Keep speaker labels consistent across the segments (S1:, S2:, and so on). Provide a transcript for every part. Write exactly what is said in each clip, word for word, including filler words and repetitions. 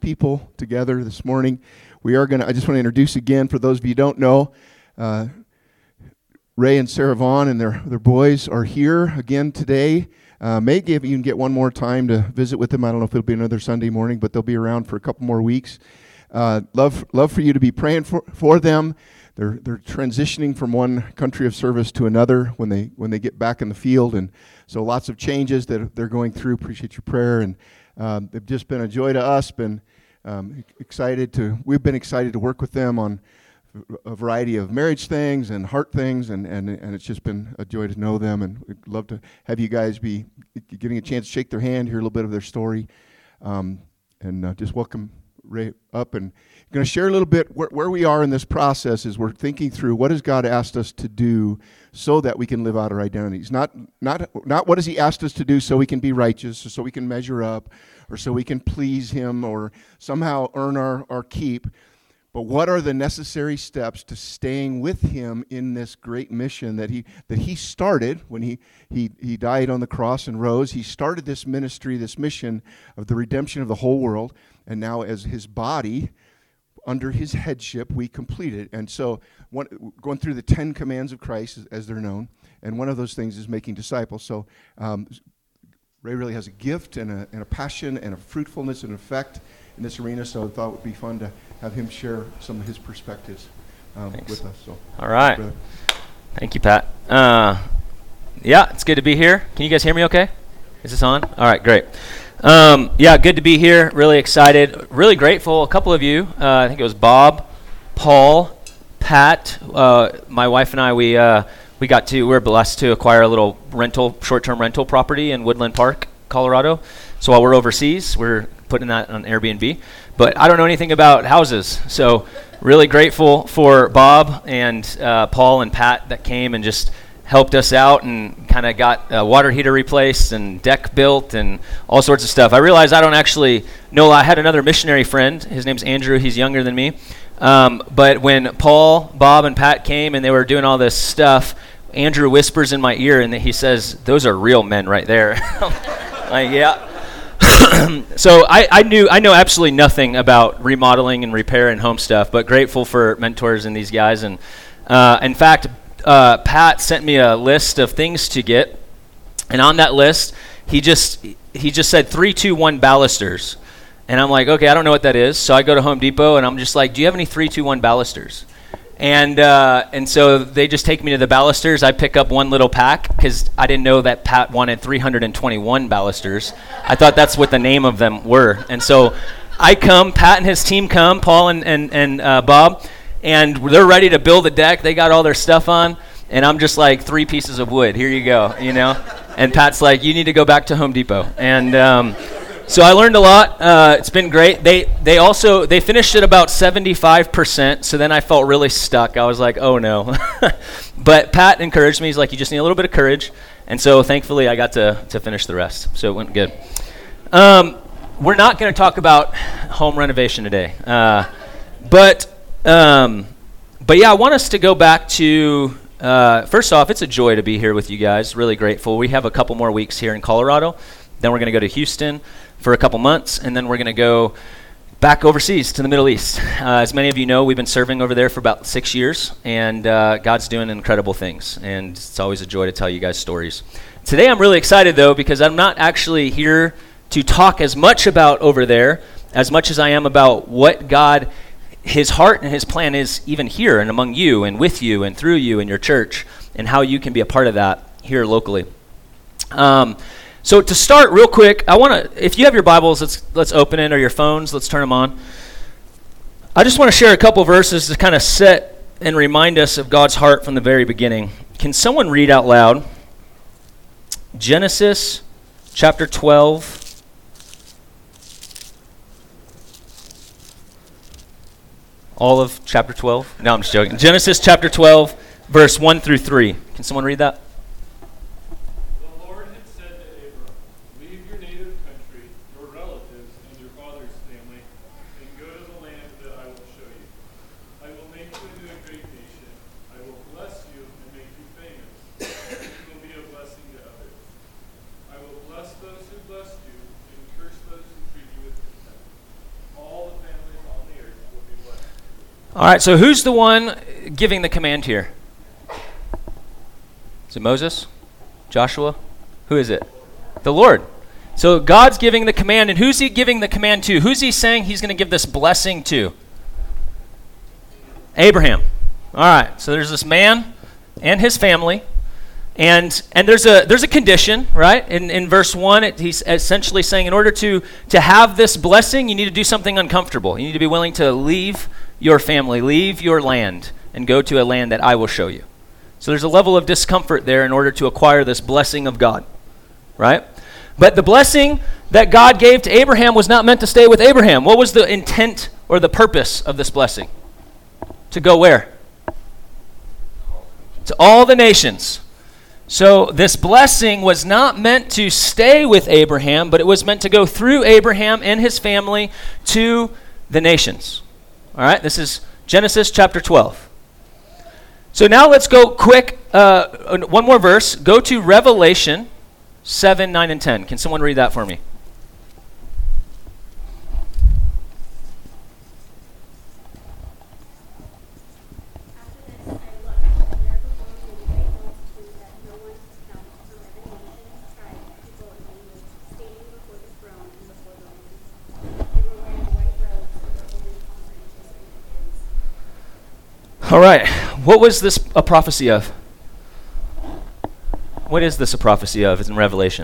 S1: people together this morning. We are going to, I just want to introduce again, for those of you who don't know, uh, Ray and Sarah Vaughn and their, their boys are here again today. Uh, may give you can get one more time to visit with them. I don't know if it'll be another Sunday morning, but they'll be around for a couple more weeks. Uh, love love for you to be praying for, for them. They're they're transitioning from one country of service to another when they when they get back in the field, and so lots of changes that they're going through. Appreciate your prayer, and um, they've just been a joy to us. Been um, excited to we've been excited to work with them on a variety of marriage things and heart things, and, and, and it's just been a joy to know them, and we'd love to have you guys be getting a chance to shake their hand, hear a little bit of their story, um, and uh, just welcome Ray up. And I'm going to share a little bit where, where we are in this process as we're thinking through what has God asked us to do so that we can live out our identities. Not, not, not what has He asked us to do so we can be righteous, or so we can measure up, or so we can please Him, or somehow earn our, our keep. But what are the necessary steps to staying with Him in this great mission that He that He started when He He He died on the cross and rose? He started this ministry, this mission of the redemption of the whole world, and now as His body, under His headship, we complete it. And so, one, going through the Ten Commands of Christ, as, as they're known, and one of those things is making disciples. So um, Ray really has a gift and a, and a passion and a fruitfulness and effect in this arena, so I thought it would be fun to have him share some of his perspectives um, with us. So,
S2: all right.
S1: Brother.
S2: Thank you, Pat. Uh, yeah, it's good to be here. Can you guys hear me okay? Is this on? All right, great. Um, yeah, good to be here. Really excited. Really grateful. A couple of you, uh, I think it was Bob, Paul, Pat, uh, my wife and I, we uh, we got to, we were blessed to acquire a little rental, short-term rental property in Woodland Park, Colorado. So while we're overseas, we're putting that on Airbnb. But I don't know anything about houses, so really grateful for Bob and uh, Paul and Pat that came and just helped us out and kind of got a water heater replaced and deck built and all sorts of stuff. I realized I don't actually know. I had another missionary friend. His name's Andrew. He's younger than me. Um, but when Paul, Bob, and Pat came and they were doing all this stuff, Andrew whispers in my ear and he says, "Those are real men right there." Like, yeah. So I, I knew I know absolutely nothing about remodeling and repair and home stuff, but grateful for mentors and these guys. And uh, in fact, uh, Pat sent me a list of things to get, and on that list, he just he just said three, two, one ballisters, and I'm like, okay, I don't know what that is. So I go to Home Depot and I'm just like, do you have any three, two, one ballisters? And uh, and so they just take me to the ballisters. I pick up one little pack because I didn't know that Pat wanted three hundred twenty-one ballisters. I thought that's what the name of them were. And so I come, Pat and his team come, Paul and, and, and uh, Bob, and they're ready to build the deck. They got all their stuff on, and I'm just like, three pieces of wood. Here you go, you know. And Pat's like, you need to go back to Home Depot. And um, so I learned a lot. Uh, it's been great. They they also, they finished at about seventy-five percent, so then I felt really stuck. I was like, oh no. But Pat encouraged me. He's like, you just need a little bit of courage. And so thankfully I got to, to finish the rest. So it went good. Um, we're not going to talk about home renovation today. Uh, but, um, but yeah, I want us to go back to, uh, first off, it's a joy to be here with you guys. Really grateful. We have a couple more weeks here in Colorado. Then we're going to go to Houston for a couple months, and then we're going to go back overseas to the Middle East. Uh, as many of you know, we've been serving over there for about six years, and uh, God's doing incredible things, and it's always a joy to tell you guys stories. Today I'm really excited, though, because I'm not actually here to talk as much about over there as much as I am about what God, His heart and His plan is even here and among you and with you and through you and your church, and how you can be a part of that here locally. Um, So to start real quick, I want to, if you have your Bibles, let's let's open it, or your phones, let's turn them on. I just want to share a couple verses to kind of set and remind us of God's heart from the very beginning. Can someone read out loud Genesis chapter twelve, all of chapter twelve? No, I'm just joking. Genesis chapter twelve, verse one through three. Can someone read that?
S3: Bless those who bless you, and curse those who treat you with contempt. All
S2: All right, so who's the one giving the command here? Is it Moses? Joshua? Who is it? The Lord. So God's giving the command, and who's he giving the command to? Who's he saying he's going to give this blessing to? Abraham. All right, so there's this man and his family, and and there's a there's a condition, right? In in verse one, it, he's essentially saying in order to to have this blessing, you need to do something uncomfortable. You need to be willing to leave your family, leave your land, and go to a land that I will show you. So there's a level of discomfort there in order to acquire this blessing of God, right? But the blessing that God gave to Abraham was not meant to stay with Abraham. What was the intent or the purpose of this blessing? To go where? To all the nations. So this blessing was not meant to stay with Abraham, but it was meant to go through Abraham and his family to the nations. All right, this is Genesis chapter twelve. So now let's go quick, uh, one more verse. Go to Revelation seven, nine, and ten. Can someone read that for me? All right, what was this a prophecy of? What is this a prophecy of? It's in Revelation.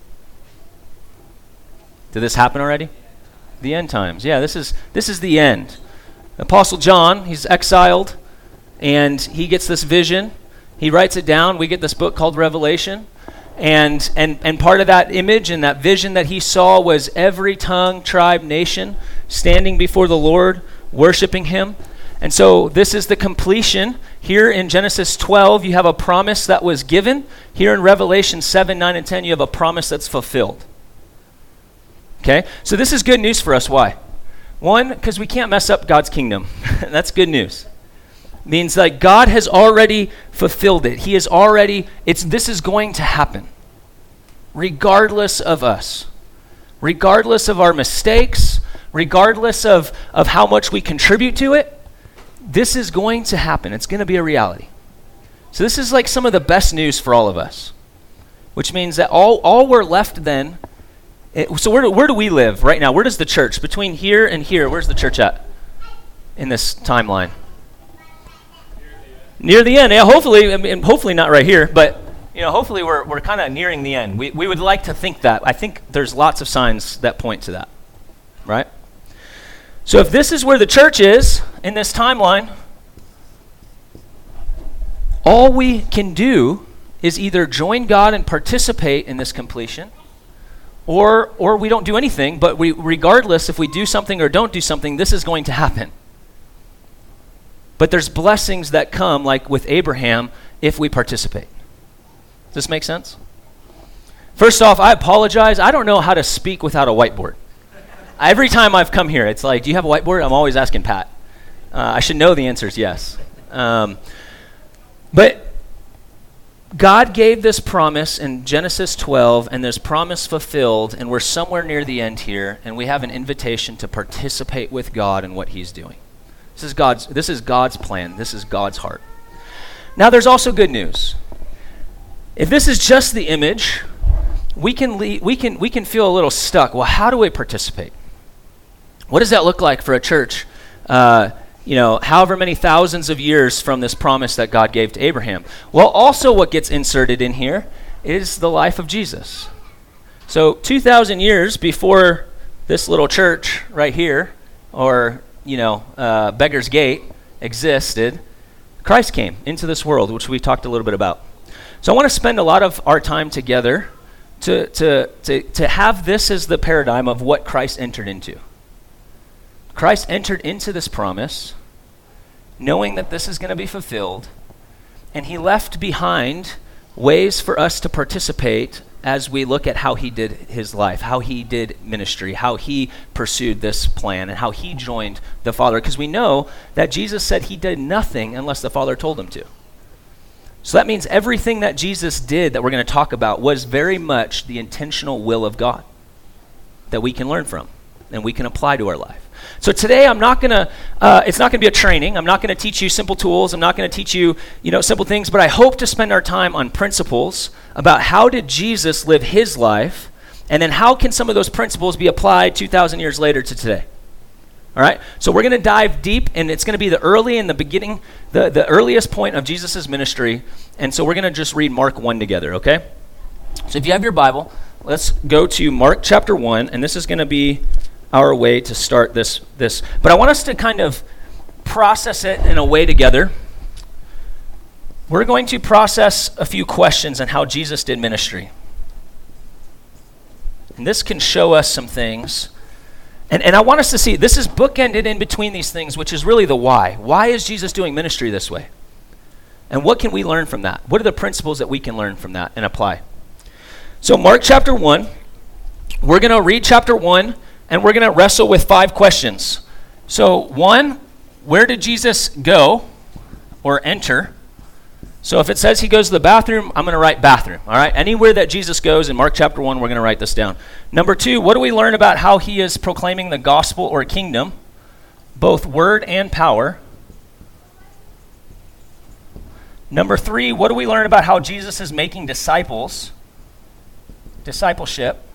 S2: Did this happen already? The end times. Yeah, this is this is the end. Apostle John, he's exiled, and he gets this vision. He writes it down. We get this book called Revelation. And and and part of that image and that vision that he saw was every tongue, tribe, nation standing before the Lord, worshiping him. And so this is the completion. Here in Genesis twelve, you have a promise that was given. Here in Revelation seven, nine, and ten, you have a promise that's fulfilled. Okay? So this is good news for us. Why? One, because we can't mess up God's kingdom. That's good news. It means like God has already fulfilled it. He is already, it's this is going to happen. Regardless of us. Regardless of our mistakes. Regardless of, of how much we contribute to it. This is going to happen. It's going to be a reality. So this is like some of the best news for all of us, which means that all, all we're left then, it, so where do, where do we live right now? Where does the church, between here and here, where's the church at in this timeline? Near the end. Yeah, hopefully, I mean, hopefully not right here, but you know, hopefully we're we're kind of nearing the end. We we would like to think that. I think there's lots of signs that point to that, right? So if this is where the church is in this timeline, all we can do is either join God and participate in this completion, or or we don't do anything, but we, regardless if we do something or don't do something, this is going to happen. But there's blessings that come, like with Abraham, if we participate. Does this make sense? First off, I apologize. I don't know how to speak without a whiteboard. Every time I've come here, it's like, do you have a whiteboard? I'm always asking Pat. Uh, I should know the answer is yes. Um, but God gave this promise in Genesis twelve, and this promise fulfilled, and we're somewhere near the end here, and we have an invitation to participate with God in what he's doing. This is God's, this is God's plan. This is God's heart. Now, there's also good news. If this is just the image, we can le- we can we can feel a little stuck. Well, how do we participate? What does that look like for a church, uh, you know, however many thousands of years from this promise that God gave to Abraham? Well, also what gets inserted in here is the life of Jesus. So two thousand years before this little church right here, or, you know, uh, Beggar's Gate existed, Christ came into this world, which we talked a little bit about. So I want to spend a lot of our time together to, to, to, to have this as the paradigm of what Christ entered into. Christ entered into this promise, knowing that this is going to be fulfilled, and he left behind ways for us to participate as we look at how he did his life, how he did ministry, how he pursued this plan, and how he joined the Father. Because we know that Jesus said he did nothing unless the Father told him to. So that means everything that Jesus did that we're going to talk about was very much the intentional will of God that we can learn from and we can apply to our life. So today I'm not going to, uh, it's not going to be a training. I'm not going to teach you simple tools. I'm not going to teach you, you know, simple things, but I hope to spend our time on principles about how did Jesus live his life, and then how can some of those principles be applied two thousand years later to today. All right, so we're going to dive deep, and it's going to be the early and the beginning, the, the earliest point of Jesus' ministry, and so we're going to just read Mark one together, okay? So if you have your Bible, let's go to Mark chapter one, and this is going to be our way to start this, this. But I want us to kind of process it in a way together. We're going to process a few questions on how Jesus did ministry. And this can show us some things. And, and I want us to see, this is bookended in between these things, which is really the why. Why is Jesus doing ministry this way? And what can we learn from that? What are the principles that we can learn from that and apply? So Mark chapter one, we're going to read chapter one, and we're going to wrestle with five questions. So one, where did Jesus go or enter? So if it says he goes to the bathroom, I'm going to write bathroom, all right? Anywhere that Jesus goes in Mark chapter one, we're going to write this down. Number two, what do we learn about how he is proclaiming the gospel or kingdom, both word and power? Number three, what do we learn about how Jesus is making disciples, discipleship?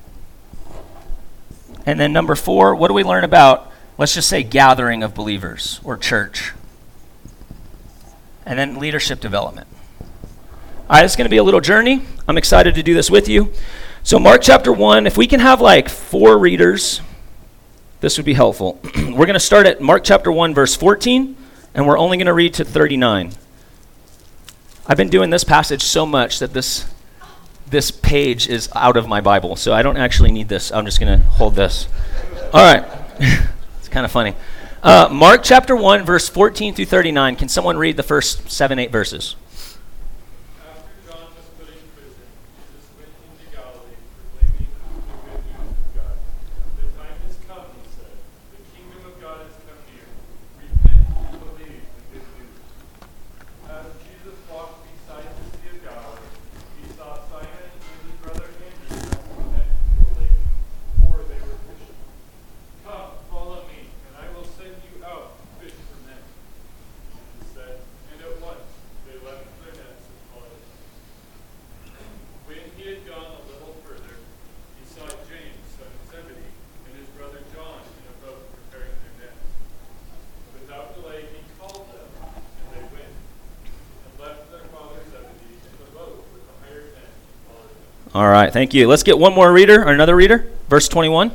S2: And then number four, what do we learn about, let's just say, gathering of believers or church? And then leadership development. All right, it's going to be a little journey. I'm excited to do this with you. So Mark chapter one, if we can have like four readers, this would be helpful. We're going to start at Mark chapter one, verse fourteen, and we're only going to read to thirty-nine. I've been doing this passage so much that this this page is out of my Bible, so I don't actually need this. I'm just going to hold this. All right. It's kind of funny. Uh, Mark chapter one, verse fourteen through thirty-nine. Can someone read the first seven, eight verses?
S3: After John was put in prison, Jesus went into Galilee, proclaiming the good news of God. The time has come, he said. The kingdom of God has come near. Repent and believe the good news. As Jesus walked beside the Sea of Galilee, he saw Simon and his brother Andrew casting a net into a lake, for they were fishing. Come, follow me, and I will send you out to fish for men. Jesus said, and at once they left their nets and followed him. When he had gone a little further, he saw James, son of Zebedee, and his brother John in a boat preparing their nets. Without delay he called them, and they went, and left their father Zebedee in the boat with the hired men and followed him.
S2: All right, thank you. Let's get one more reader or another reader. Verse twenty-one.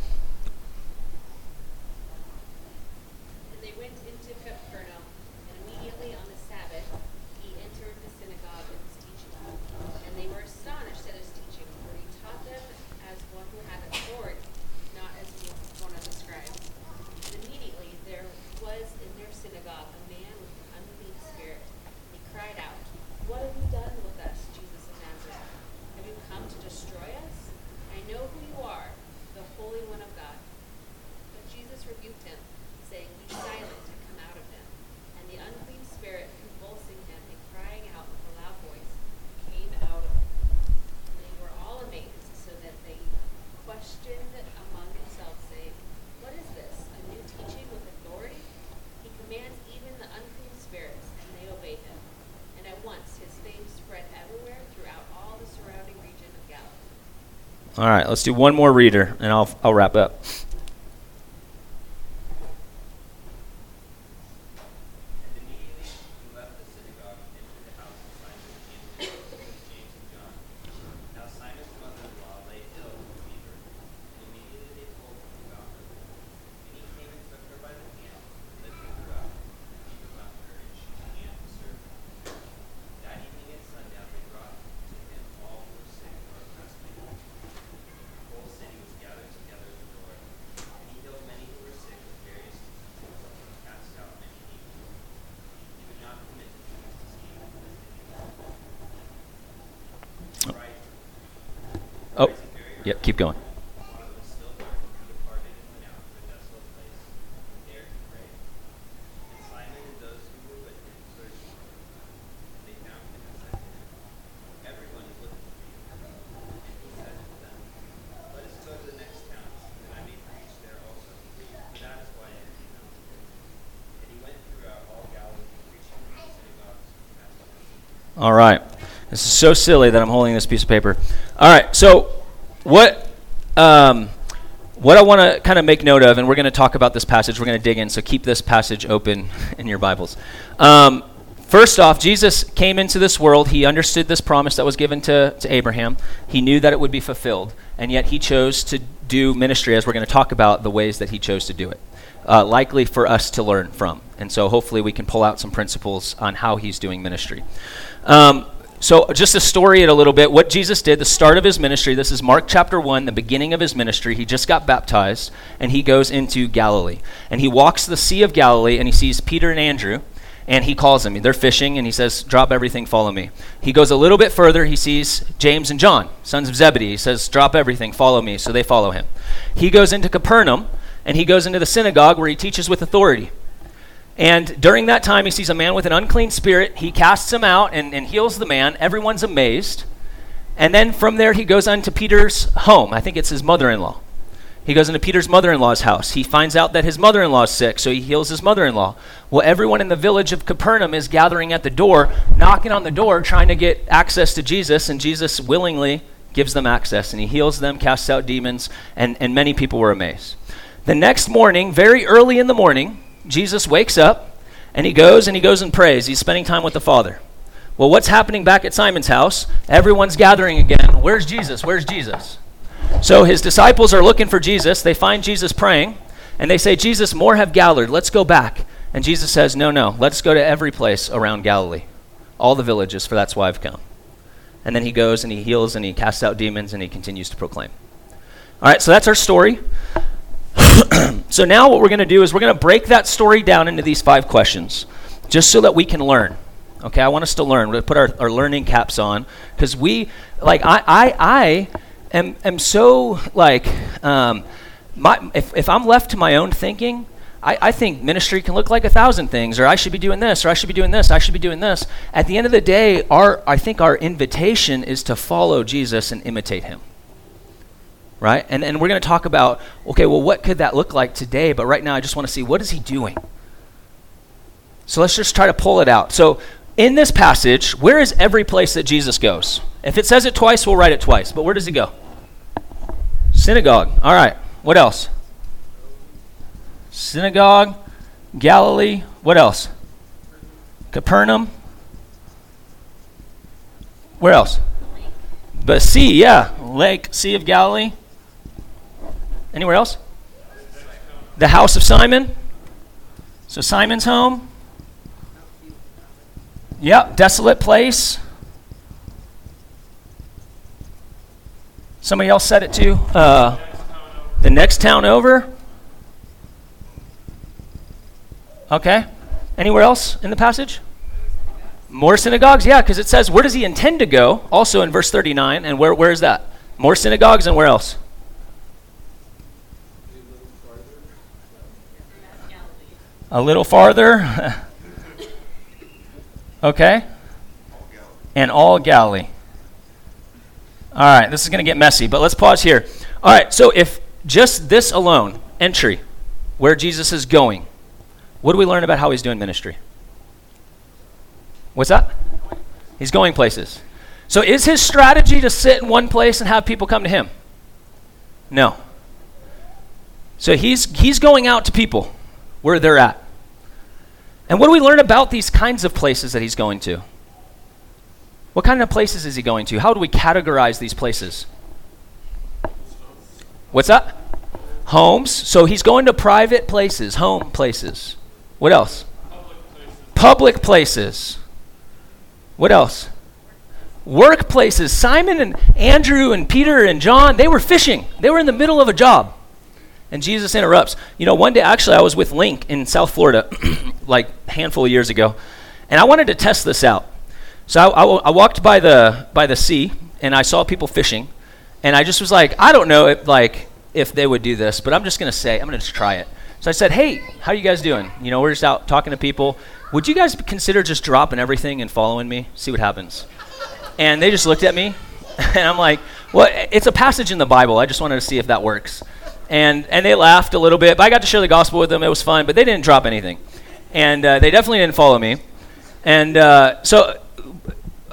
S4: And they went into Capernaum, and immediately on the Sabbath he entered the synagogue and was teaching. And they were astonished at his teaching, for he taught them as one who had authority, not as one of the scribes. And immediately there was in their synagogue a man with an unclean spirit. He cried out, "What have you done with us, Jesus of Nazareth? Have you come to destroy us? I know who you are, the Holy One of God." But Jesus rebuked him, saying, "Be silent and come out of him." And the unclean spirit, convulsing him and crying out with a loud voice, came out of him. And they were all amazed, so that they questioned among themselves, saying, "What is this? A new teaching with authority? He commands even the unclean spirits, and they obey him." And at once his fame spread everywhere throughout all the surrounding region of Galilee.
S2: All right, let's do one more reader, and I'll I'll wrap up.
S5: And immediately he left the synagogue and entered the house of Simon and Andrew, with James and John. Now Simon's mother-in-law lay ill with a fever, and immediately they told him about her. And he came and took her by the hand, lifting her up, and the fever left her, and she began to serve him. That evening at sundown they brought to him all who were sick or oppressed by demons. The whole city was gathered together at the door, and he healed many who were sick with various diseases, and cast out many demons. He would not permit the demons to speak because they knew him. Right.
S2: Oh,
S5: Rising very early,
S2: yep, keep going.
S5: while it was still dark, he departed and went out to a desolate place, and there he prayed. And Simon and those who were with him searched for him. And they found him and said to him, "Everyone is looking for you." And he said to them, "Let us go to the next towns, that I may preach there also,
S2: All right. This is so silly that I'm holding this piece of paper. All right. So what um, what I want to kind of make note of, and we're going to talk about this passage. We're going to dig in, so keep this passage open in your Bibles. Um, first off, Jesus came into this world. He understood this promise that was given to, to Abraham. He knew that it would be fulfilled, and yet he chose to do ministry, as we're going to talk about the ways that he chose to do it, uh, likely for us to learn from. And so hopefully we can pull out some principles on how he's doing ministry. Um, so just to story it a little bit, what Jesus did, the start of his ministry, this is Mark chapter one, the beginning of his ministry. He just got baptized, and he goes into Galilee. And he walks the Sea of Galilee, and he sees Peter and Andrew, and he calls them. They're fishing, and he says, drop everything, follow me. He goes a little bit further. He sees James and John, sons of Zebedee. He says, drop everything, follow me. So they follow him. He goes into Capernaum, and he goes into the synagogue where he teaches with authority. And during that time, he sees a man with an unclean spirit. He casts him out and, and heals the man. Everyone's amazed. And then from there, he goes on to Peter's home. I think it's his mother-in-law. He goes into Peter's mother-in-law's house. He finds out that his mother-in-law is sick, so he heals his mother-in-law. Well, everyone in the village of Capernaum is gathering at the door, knocking on the door, trying to get access to Jesus, and Jesus willingly gives them access, and he heals them, casts out demons, and, and many people were amazed. The next morning, very early in the morning, Jesus wakes up, and he goes and he goes and prays. He's spending time with the Father. Well, what's happening back at Simon's house? Everyone's gathering again. Where's Jesus? Where's Jesus? So his disciples are looking for Jesus. They find Jesus praying, and they say, Jesus, more have gathered. Let's go back. And Jesus says, no, no. Let's go to every place around Galilee, all the villages, for that's why I've come. And then he goes and he heals and he casts out demons and he continues to proclaim. All right, so that's our story. So now what we're going to do is we're going to break that story down into these five questions, just so that we can learn. Okay, I want us to learn. We're going to put our, our learning caps on, because we, like, I, I, I am, am so, like, um, my, if, if I'm left to my own thinking, I, I think ministry can look like a thousand things, or I should be doing this, or I should be doing this, I should be doing this. At the end of the day, our I think our invitation is to follow Jesus and imitate him. Right? And and we're going to talk about, okay, well, what could that look like today? But right now, I just want to see, what is he doing? So let's just try to pull it out. So in this passage, where is every place that Jesus goes? If it says it twice, we'll write it twice. But where does he go? Synagogue. All right. What else? Synagogue, Galilee. What else? Capernaum. Where else? The sea, yeah. Lake, Sea of Galilee. Anywhere else? The house of Simon. So Simon's home. Yep, desolate place. Somebody else said it too. Uh, the next town over. Okay. Anywhere else in the passage? More synagogues? Yeah, because it says, where does he intend to go? Also in verse thirty-nine. And where where is that? More synagogues, and where else? A little farther. Okay. And all Galilee. All right, this is going to get messy, but let's pause here. All right, so if just this alone, entry, where Jesus is going, what do we learn about how he's doing ministry? What's that? He's going places. So is his strategy to sit in one place and have people come to him? No. So he's he's going out to people where they're at. And what do we learn about these kinds of places that he's going to? What kind of places is he going to? How do we categorize these places? What's that? Homes. So he's going to private places, home places. What else?
S3: Public places.
S2: Public places. What else? Workplaces. Simon and Andrew and Peter and John, they were fishing. They were in the middle of a job. And Jesus interrupts. You know, one day, actually, I was with Link in South Florida, like a handful of years ago, and I wanted to test this out. So I, I, I walked by the by the sea, and I saw people fishing, and I just was like, I don't know if, like, if they would do this, but I'm just going to say, I'm going to just try it. So I said, hey, how are you guys doing? You know, we're just out talking to people. Would you guys consider just dropping everything and following me? See what happens. And they just looked at me, and I'm like, well, it's a passage in the Bible. I just wanted to see if that works. And and they laughed a little bit, but I got to share the gospel with them. It was fun, but they didn't drop anything. And uh, they definitely didn't follow me. And uh, so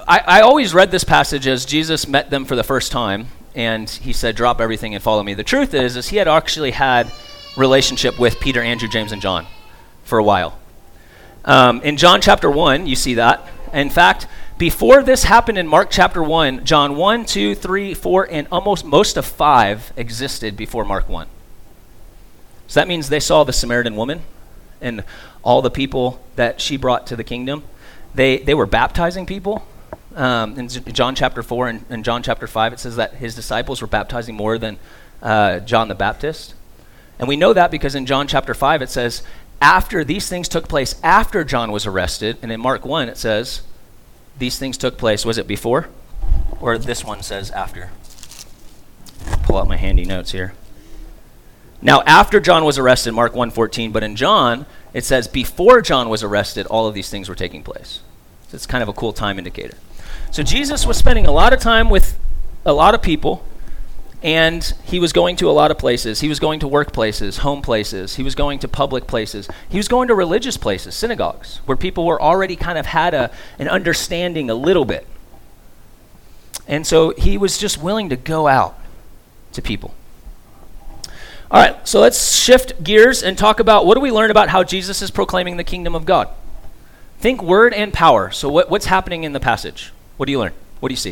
S2: I, I always read this passage as Jesus met them for the first time, and he said, drop everything and follow me. The truth is, is he had actually had relationship with Peter, Andrew, James, and John for a while. Um, in John chapter one, you see that. In fact, before this happened in Mark chapter one, John one, two, three, four, and almost most of five existed before Mark one. So that means they saw the Samaritan woman and all the people that she brought to the kingdom. They they were baptizing people. Um, in John chapter four and, and John chapter five, it says that his disciples were baptizing more than uh, John the Baptist. And we know that because in John chapter five, it says, after these things took place, after John was arrested, and in Mark one, it says, these things took place, was it before? Or this one says after? Pull out my handy notes here. Now, after John was arrested, Mark one fourteen, but in John, it says before John was arrested, all of these things were taking place. So it's kind of a cool time indicator. So Jesus was spending a lot of time with a lot of people, and he was going to a lot of places. He was going to workplaces, home places. He was going to public places. He was going to religious places, synagogues, where people were already kind of had a, an understanding a little bit. And so he was just willing to go out to people. All right, so let's shift gears and talk about what do we learn about how Jesus is proclaiming the kingdom of God. Think word and power. So what, what's happening in the passage? What do you learn? What do you see?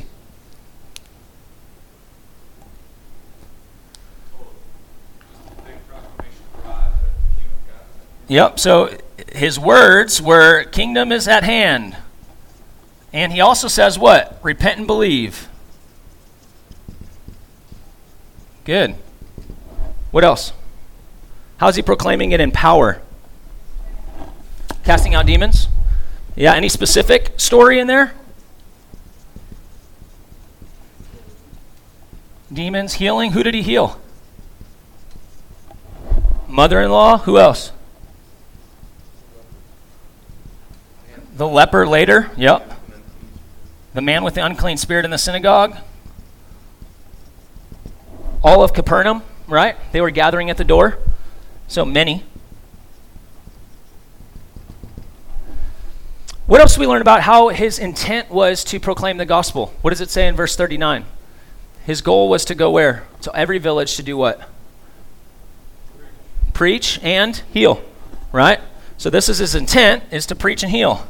S2: Yep, so his words were, kingdom is at hand. And he also says what? Repent and believe. Good. What else? How's he proclaiming it in power? Casting out demons? Yeah, any specific story in there? Demons, healing. Who did he heal? Mother-in-law. Who else? The leper later. Yep. The man with the unclean spirit in the synagogue. All of Capernaum, right? They were gathering at the door. So many. What else do we learn about how his intent was to proclaim the gospel? What does it say in verse thirty-nine? His goal was to go where? To every village to do what? Preach and heal, right? So this is his intent, is to preach and heal.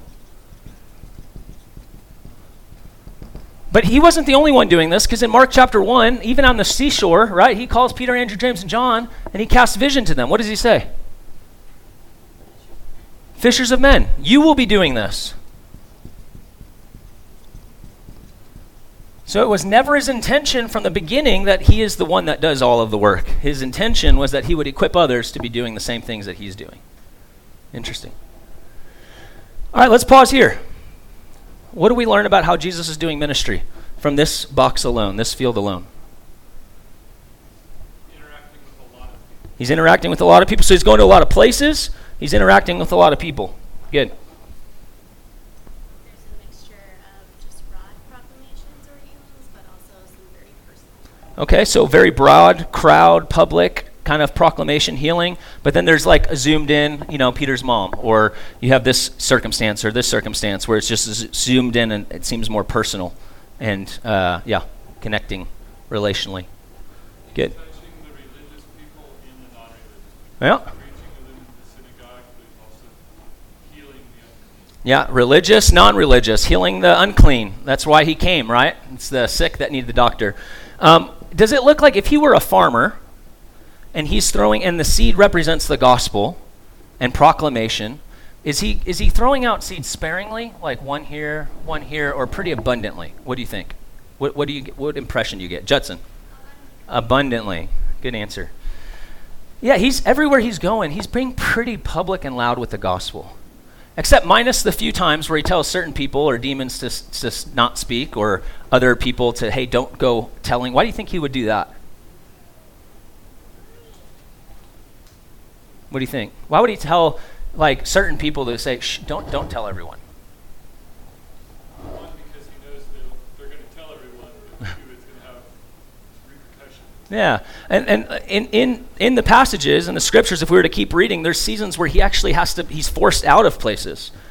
S2: But he wasn't the only one doing this, because in Mark chapter one, even on the seashore, right, he calls Peter, Andrew, James, and John, and he casts vision to them. What does he say? Fishers of men, you will be doing this. So it was never his intention from the beginning that he is the one that does all of the work. His intention was that he would equip others to be doing the same things that he's doing. Interesting. All right, let's pause here. What do we learn about how Jesus is doing ministry from this box alone, this field alone?
S3: Interacting with a lot of people.
S2: He's interacting with a lot of people. So he's going to a lot of places. He's interacting with a lot of people. Good.
S4: There's a mixture of just broad proclamations or healings, but also some very personal.
S2: Okay, so very broad, crowd, public kind of proclamation, healing. But then there's like a zoomed in, you know, Peter's mom, or you have this circumstance or this circumstance where it's just z- zoomed in and it seems more personal and, uh, yeah, connecting relationally. Good.
S3: Touching the religious people and the non-religious.
S2: Yeah.
S3: Preaching them in the synagogue, but also healing the unclean.
S2: Yeah, religious, non-religious, healing the unclean. That's why he came, right? It's the sick that need the doctor. Um, does it look like if he were a farmer and he's throwing, and the seed represents the gospel and proclamation, is he is he throwing out seeds sparingly, like one here, one here, or pretty abundantly? What do you think? What what do you get, what impression do you get, Judson? Abundantly. Good answer. Yeah, he's everywhere he's going. He's being pretty public and loud with the gospel. Except minus the few times where he tells certain people or demons to, to not speak, or other people to, hey, don't go telling. Why do you think he would do that? What do you think? Why would he tell like certain people to say, shh, don't don't tell everyone?
S3: One, because he knows they'll- they're going to tell everyone, but two, it's going to have repercussions.
S2: Yeah, and and in, in in the passages in the scriptures, if we were to keep reading, there's seasons where he actually has to, he's forced out of places.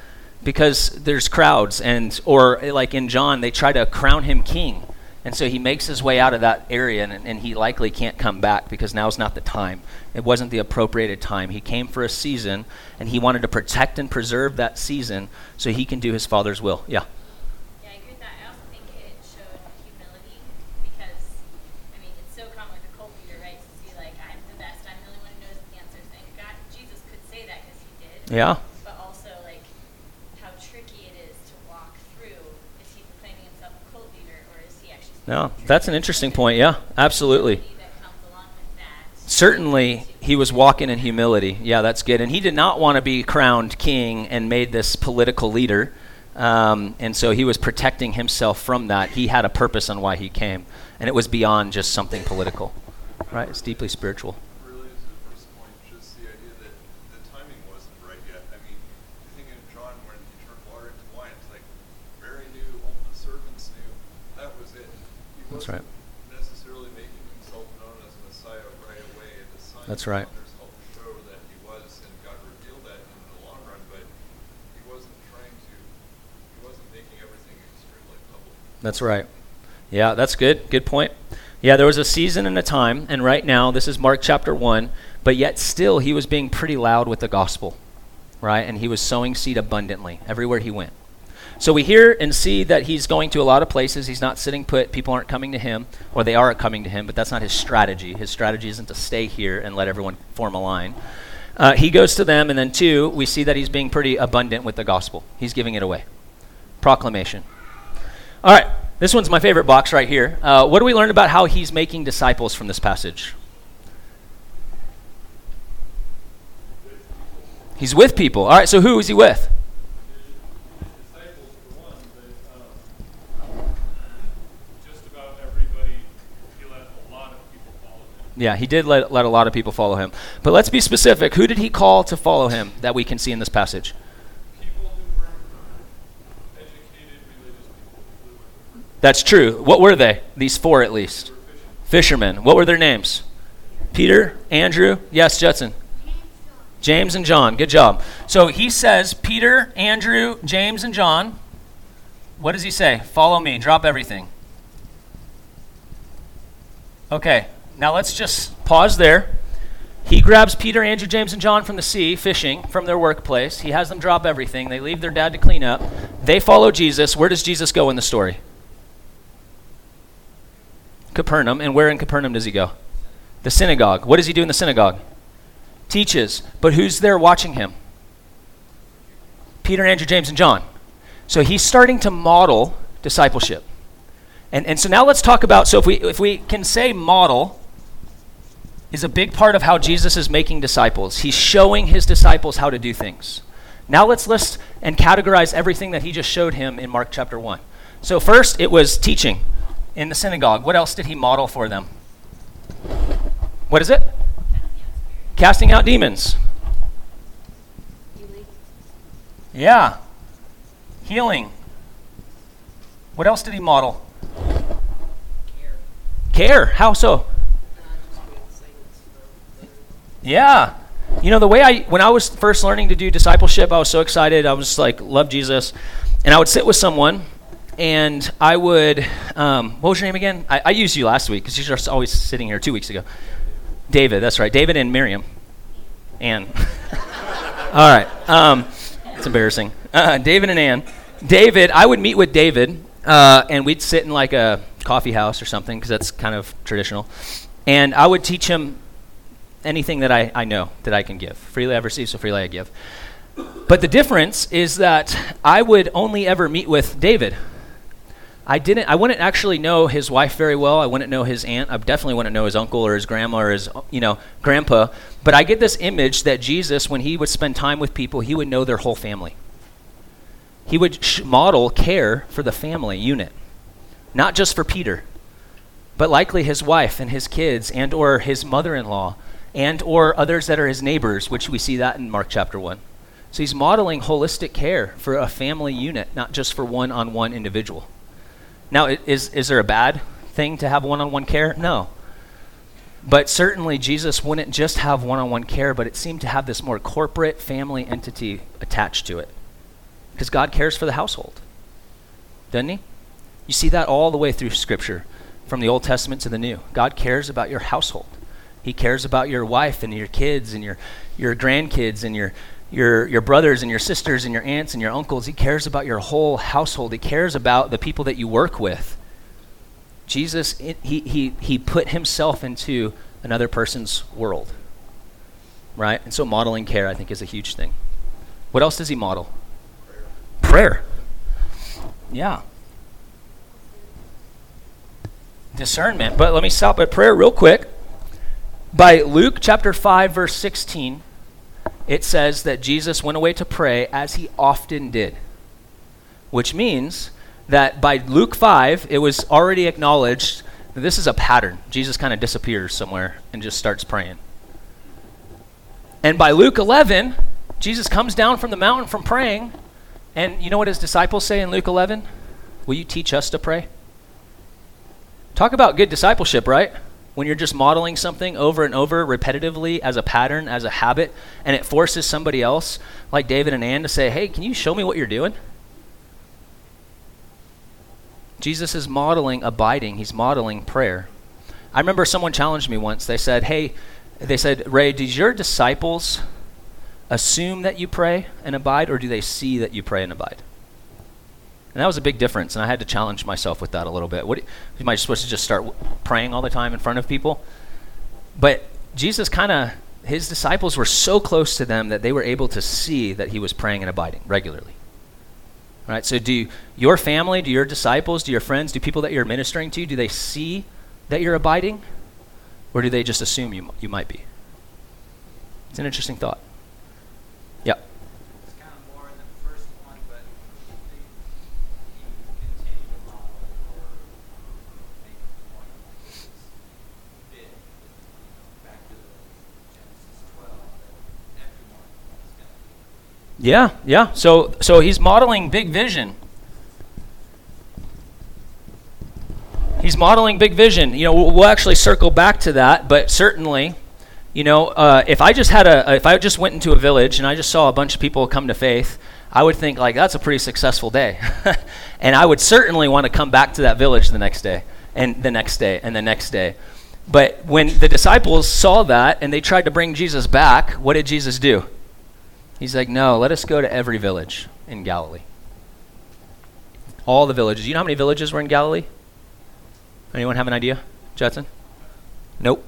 S2: because there's crowds, and or like in John, they try to crown him king. And so he makes his way out of that area, and, and he likely can't come back because now's not the time. It wasn't the appropriated time. He came for a season, and he wanted to protect and preserve that season so he can do his Father's will. Yeah.
S4: Yeah, I agree with that. I also think it showed humility because, I mean, it's so common with a cult leader, right, to see, like, I'm the best, I'm the only one who knows the answers. And God, Jesus could say that because he did.
S2: Yeah.
S4: But also, like, how tricky it is to walk through. Is he proclaiming himself a cult leader, or is he actually...
S2: No, that's an interesting point. Yeah, absolutely.
S4: That comes along with that.
S2: Certainly, he was walking in humility. Yeah, that's good. And he did not want to be crowned king and made this political leader. Um, and so he was protecting himself from that. He had a purpose on why he came. And it was beyond just something political. Right? It's deeply spiritual.
S6: Really, to the first point, just the idea that the timing wasn't right yet. I mean, the thing in John, when he turned water into wine, it's like Mary knew, all the servants knew, that was it. He
S2: That's
S6: wasn't
S2: right.
S6: necessarily making himself known as Messiah right away. And the signs
S2: That's
S6: and
S2: right.
S6: wonders helped show that he was, and God revealed that in the long run. But he wasn't trying to. He wasn't making everything extremely public.
S2: That's right. Yeah, that's good. Good point. Yeah, there was a season and a time, and right now, this is Mark chapter one, but yet still he was being pretty loud with the gospel, right? And he was sowing seed abundantly everywhere he went. So we hear and see that he's going to a lot of places. He's not sitting put. People aren't coming to him, or they are coming to him, but that's not his strategy. His strategy isn't to stay here and let everyone form a line. Uh, he goes to them, and then two, we see that he's being pretty abundant with the gospel. He's giving it away. Proclamation. All right, this one's my favorite box right here. Uh, what do we learn about how he's making disciples from this passage? He's with people. All right, so who is he with?
S3: Disciples, for one, but um, just about everybody, he let a lot of people follow him.
S2: Yeah, he did let, let a lot of people follow him. But let's be specific. Who did he call to follow him that we can see in this passage?
S3: People who weren't educated religious people who were
S2: That's true. What were they? These four at least. Fishermen. What were their names? Peter, Andrew, yes, Judson. James and John. Good job. So he says, Peter, Andrew, James, and John. What does he say? Follow me. Drop everything. Okay. Now let's just pause there. He grabs Peter, Andrew, James, and John from the sea, fishing, from their workplace. He has them drop everything. They leave their dad to clean up. They follow Jesus. Where does Jesus go in the story? Capernaum. And where in Capernaum does he go? The synagogue. What does he do in the synagogue? Teaches. But who's there watching him? Peter, Andrew, James, and John. So he's starting to model discipleship. And and so now let's talk about, so if we if we can say model is a big part of how Jesus is making disciples. He's showing his disciples how to do things. Now let's list and categorize everything that he just showed him in Mark chapter one. So first it was teaching in the synagogue. What else did he model for them? What is it? Casting out demons.
S4: Healing.
S2: Yeah. Healing. What else did he model?
S4: Care.
S2: Care. How so?
S4: Uh, just great silence for
S2: Yeah. You know, the way I, when I was first learning to do discipleship, I was so excited. I was just like, love Jesus. And I would sit with someone, and I would, um, what was your name again? I, I used you last week, because you're just always sitting here two weeks ago. David, that's right. David and Miriam. Ann. All right. Um, it's embarrassing. Uh, David and Ann. David, I would meet with David, uh, and we'd sit in like a coffee house or something, because that's kind of traditional. And I would teach him anything that I, I know that I can give. Freely I receive, so freely I give. But the difference is that I would only ever meet with David. I didn't. I wouldn't actually know his wife very well. I wouldn't know his aunt. I definitely wouldn't know his uncle or his grandma or his, you know, grandpa. But I get this image that Jesus, when he would spend time with people, he would know their whole family. He would sh- model care for the family unit, not just for Peter, but likely his wife and his kids and or his mother-in-law and or others that are his neighbors, which we see that in Mark chapter one. So he's modeling holistic care for a family unit, not just for one-on-one individual. Now, is is there a bad thing to have one-on-one care? No. But certainly Jesus wouldn't just have one-on-one care, but it seemed to have this more corporate family entity attached to it. Because God cares for the household, doesn't he? You see that all the way through Scripture, from the Old Testament to the New. God cares about your household. He cares about your wife and your kids and your, your grandkids and your, your, your brothers and your sisters and your aunts and your uncles. He cares about your whole household. He cares about the people that you work with. Jesus, it, he, he, he put himself into another person's world, right? And so modeling care, I think, is a huge thing. What else does he model? Prayer. Prayer. Yeah. Discernment. But let me stop at prayer real quick. By Luke chapter five, verse sixteen, it says that Jesus went away to pray as he often did, which means that by Luke five, it was already acknowledged that this is a pattern. Jesus kind of disappears somewhere and just starts praying. And by Luke eleven, Jesus comes down from the mountain from praying, and you know what his disciples say in Luke eleven? Will you teach us to pray? Talk about good discipleship, right? When you're just modeling something over and over repetitively as a pattern, as a habit, and it forces somebody else, like David and Ann, to say, hey, can you show me what you're doing? Jesus is modeling abiding. He's modeling prayer. I remember someone challenged me once. They said, hey, they said, Ray, does your disciples assume that you pray and abide, or do they see that you pray and abide? And that was a big difference, and I had to challenge myself with that a little bit. What, am I supposed to just start w- praying all the time in front of people? But Jesus kind of, his disciples were so close to them that they were able to see that he was praying and abiding regularly. All right, so do your family, do your disciples, do your friends, do people that you're ministering to, do they see that you're abiding? Or do they just assume you you might be? It's an interesting thought. Yeah.
S5: It's kind of more than the first one, but the, you continue to model or make a point like this bit back to the Genesis twelve that everyone is going to be.
S2: Yeah, yeah. So so he's modeling big vision. He's modeling big vision. You know, we'll, we'll actually circle back to that, but certainly, you know, uh, if I just had a, if I just went into a village and I just saw a bunch of people come to faith, I would think like that's a pretty successful day, and I would certainly want to come back to that village the next day, and the next day, and the next day. But when the disciples saw that and they tried to bring Jesus back, what did Jesus do? He's like, no, let us go to every village in Galilee. All the villages. You know how many villages were in Galilee? Anyone have an idea? Judson? Nope.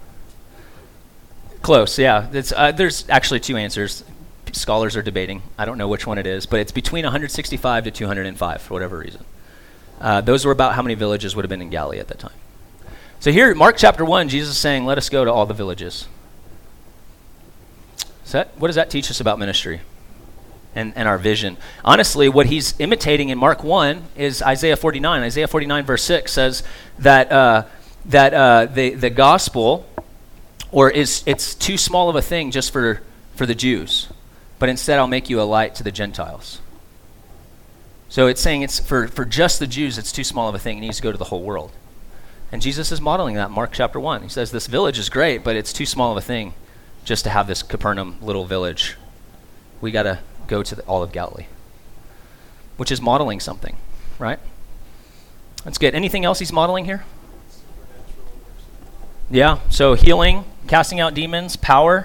S2: Close, yeah. It's, uh, there's actually two answers. Scholars are debating. I don't know which one it is, but it's between one hundred sixty-five to two hundred five for whatever reason. Uh, those were about how many villages would have been in Galilee at that time. So here, Mark chapter one, Jesus is saying, let us go to all the villages. So that, what does that teach us about ministry and, and our vision? Honestly, what he's imitating in Mark one is Isaiah forty-nine. Isaiah forty-nine verse six says that uh, that uh, the, the gospel, or is it's too small of a thing just for, for the Jews, but instead I'll make you a light to the Gentiles. So it's saying it's for, for just the Jews, it's too small of a thing. It needs to go to the whole world. And Jesus is modeling that in Mark chapter one. He says this village is great, but it's too small of a thing just to have this Capernaum little village. We got to go to the, all of Galilee, which is modeling something, right? That's good. Anything else he's modeling here? Yeah, so healing, casting out demons, power.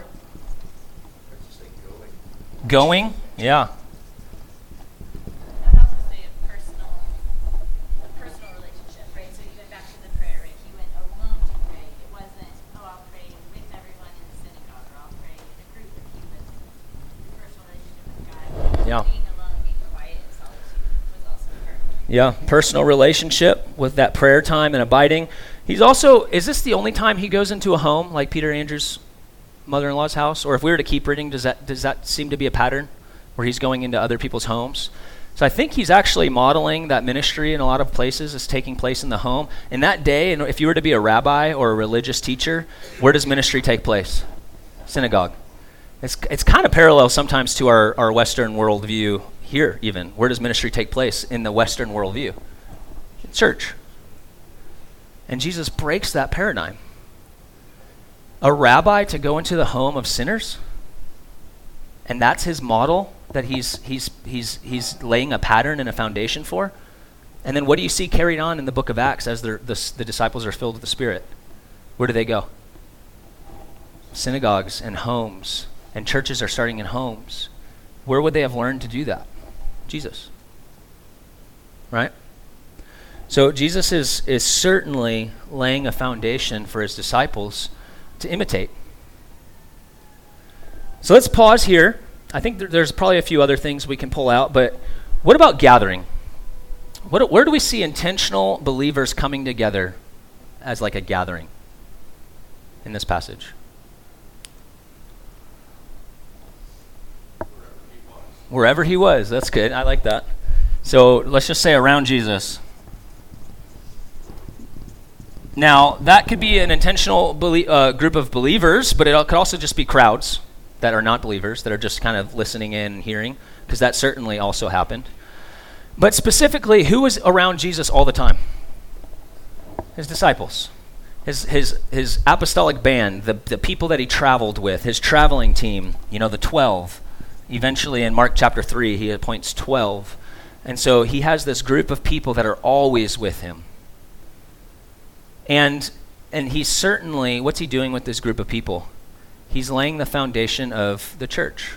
S2: Going, yeah.
S4: I would also say a personal, a personal relationship, right? So even back to the prayer, right? He went alone to pray. It wasn't, oh, I'll pray with everyone in the synagogue, or I'll pray in a group. He was a personal relationship with God.
S2: Yeah.
S4: Being alone, being quiet in solitude was also part.
S2: Yeah, personal relationship with that prayer time and abiding. He's also, is this the only time he goes into a home, like Peter Andrews' mother-in-law's house? Or if we were to keep reading, does that does that seem to be a pattern where he's going into other people's homes? So I think he's actually modeling that ministry in a lot of places is taking place in the home. In that day, and if you were to be a rabbi or a religious teacher, where does ministry take place? Synagogue. It's it's kind of parallel sometimes to our, our Western worldview here even. Where does ministry take place in the Western worldview? Church. And Jesus breaks that paradigm. A rabbi to go into the home of sinners, and that's his model, that he's he's he's he's laying a pattern and a foundation for. And then what do you see carried on in the book of Acts as the, the disciples are filled with the Spirit? Where do they go? Synagogues and homes, and churches are starting in homes. Where would they have learned to do that? Jesus. Right? So Jesus is, is certainly laying a foundation for his disciples to imitate. So let's pause here. I think there, there's probably a few other things we can pull out, but what about gathering? What, where do we see intentional believers coming together as like a gathering in this passage? Wherever he was. That's good. I like that. So let's just say around Jesus. Now, that could be an intentional belie- uh, group of believers, but it could also just be crowds that are not believers, that are just kind of listening in and hearing, because that certainly also happened. But specifically, who was around Jesus all the time? His disciples. His his his apostolic band, the, the people that he traveled with, his traveling team, you know, the twelve. Eventually in Mark chapter three, he appoints twelve. And so he has this group of people that are always with him. And and he's certainly, what's he doing with this group of people? He's laying the foundation of the church.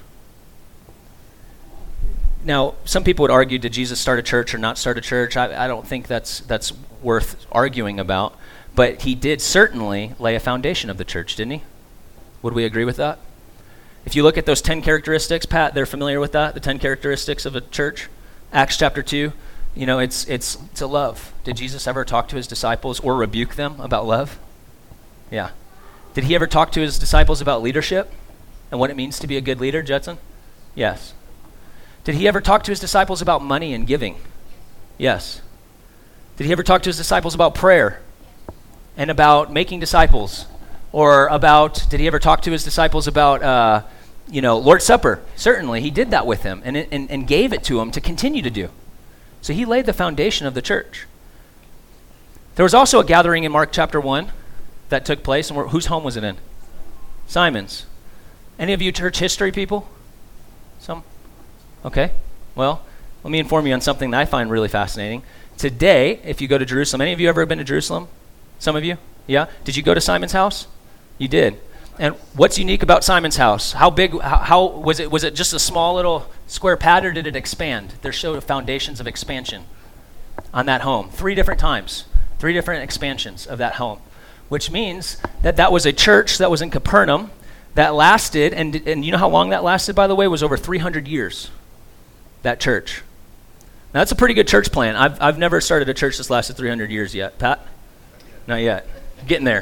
S2: Now, some people would argue, did Jesus start a church or not start a church? I, I don't think that's that's worth arguing about. But he did certainly lay a foundation of the church, didn't he? Would we agree with that? If you look at those ten characteristics, Pat, they're familiar with that, the ten characteristics of a church? Acts chapter two, you know, it's it's it's a love. Did Jesus ever talk to his disciples or rebuke them about love? Yeah. Did he ever talk to his disciples about leadership and what it means to be a good leader, Judson? Yes. Did he ever talk to his disciples about money and giving? Yes. Did he ever talk to his disciples about prayer and about making disciples? Or about, did he ever talk to his disciples about, uh, you know, Lord's Supper? Certainly, he did that with them and, and, and gave it to them to continue to do. So he laid the foundation of the church. There was also a gathering in Mark chapter one that took place, and where, whose home was it in? Simon's. Any of you church history people? Some? Okay. Well, let me inform you on something that I find really fascinating. Today, if you go to Jerusalem, any of you ever been to Jerusalem? Some of you? Yeah? Did you go to Simon's house? You did. And what's unique about Simon's house? How big, how, how was it? Was it just a small little square pad, or did it expand? There showed foundations of expansion on that home. Three different times. Three different expansions of that home. Which means that that was a church that was in Capernaum that lasted, and, and you know how long that lasted, by the way? It was over three hundred years, that church. Now, that's a pretty good church plan. I've, I've never started a church that's lasted three hundred years yet. Pat? Not yet. Getting there.